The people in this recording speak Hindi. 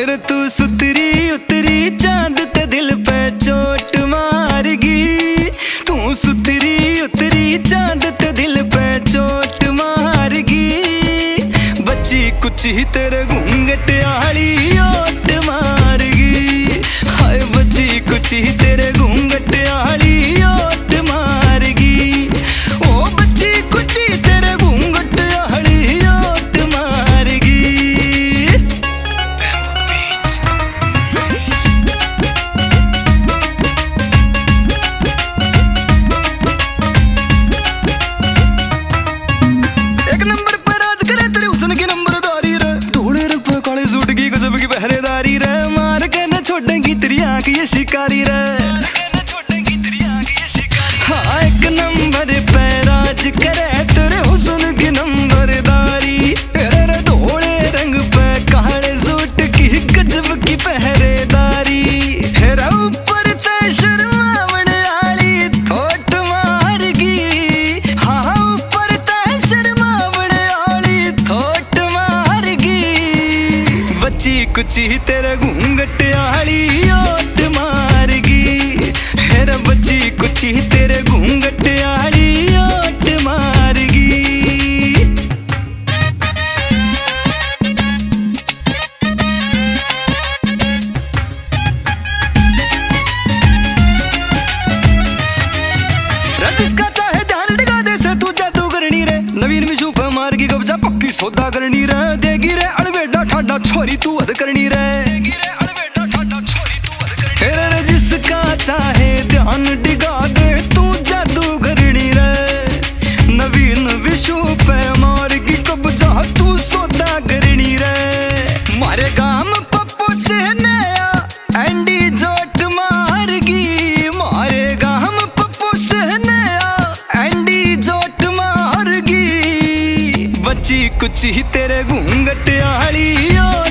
फिर तू सुतरी उतरी चांद ते दिल पे चोट मारगी। तू सुतरी उतरी चांद ते दिल पे चोट मारगी। बच्ची कुछ ही तेरे घूंघट आली ओट मारगी। हाय बच्ची कुछ ही तेरे घूंघट आली ओट मारगी। ओ बच्ची कुछ ही तेरे घूंघट आली ओट मारगी। एक नंबर पर आज करे तेरे हुस्न की नंबरदारी रे। धोले रंग पे काले सूट की गजब की पहरेदारी रे। मार के न छोड़ेगी तेरी आंख ये शिकारी रे। हाँ एक नंबर पे राज करे तेरे हुस्न की नंबरदारी रे। धोले रंग पे काले सूट की गजब की पहरेदारी रे। ऊपर ते शर्मावण आली थोट मारगी। हाँ ऊपर ते शर्मावण आली थोट मारगी। बच्ची कुछ ही तेरे घूंघट आली ओट मारगी। हेरा बच्ची कुछ ही तेरे घूंघट आली ओट मारगी। जिसका चाहे ध्यान डिगा दे से तू जादू करनी रे। नवीन विशु पे मार की कब्जा पक्की सौदा करनी रे। देगी रे अड़बेडा ठाडा छोरी तू हद करनी रे। रे जिसका चाहे ध्यान डिगा दे तू जादू करनी रे। नवीन विशु पे मार की कब्जा तू सौदा करनी रे। मारे गाम पप्पू से नया एंडी जोट मारगी। मारे गाम पप्पू से नया एंडी जोट मारगी। बच्ची कुछ ही तेरे घूंघट आली